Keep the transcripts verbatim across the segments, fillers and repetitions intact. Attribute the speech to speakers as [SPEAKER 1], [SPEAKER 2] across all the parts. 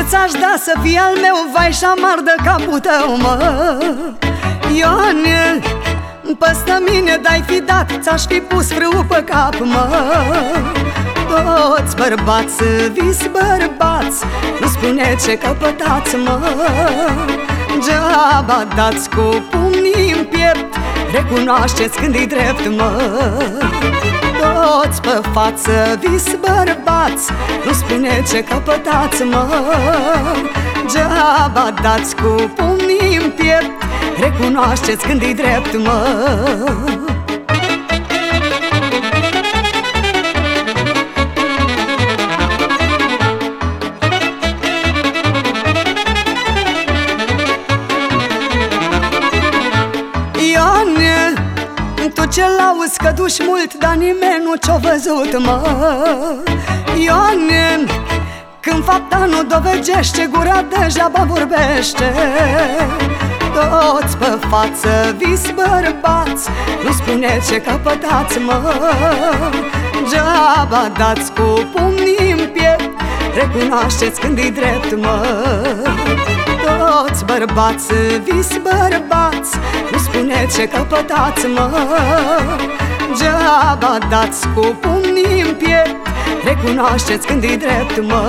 [SPEAKER 1] ți-aș da să fii al meu, vai și amar de capul tău, mă. Ioane, păstă mine de-ai fi dat, ți-aș fi pus frâu pe cap, mă. Toți bărbați vis bărbați, nu spune ce căpătați, mă. Geaba dați cu pumnii în piept, recunoașteți când-i drept, mă. Toți pe față vis bărbați, nu spune ce căpătați, mă. Geaba dați cu pumnii în piept, recunoașteți când-i drept, mă. Ioane, tu ce-l auzi că duci mult, dar nimeni nu ce-o văzut, mă. Ioane, când fapta nu dovedește, gura degeaba vorbește. Toți pe față vis bărbați, nu spune ce căpătați, mă. Geaba dați cu pumnii în piept, recunoașteți când-i drept, mă. Toți bărbați vis bărbați, nu spune ce căpătați, mă. Geaba dați cu pumnii în piept, recunoașteți când-i drept, mă.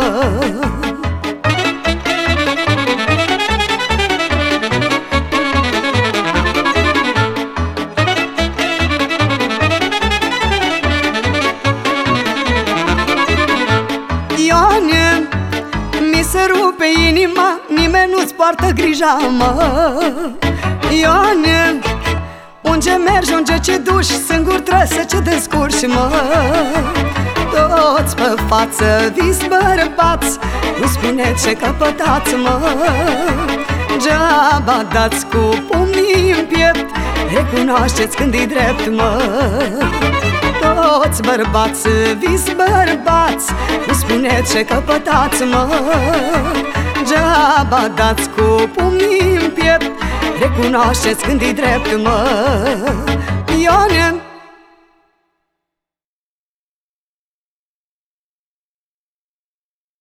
[SPEAKER 1] Ioane, mi se rupe inima, nimeni nu-ți poartă grija, mă. Ioane, unde mergi, unde ce duci, singur trebuie să ce descurci, mă. Toți pe față vis bărbați, nu spune ce căpătați, mă. Geaba dați cu pumnii în piept, recunoașteți când-i drept, mă. Toți bărbați vis bărbați, nu spune ce căpătați, mă. Geaba dați cu pumnii în piept, recunoașteți când-i drept, mă. Ioane,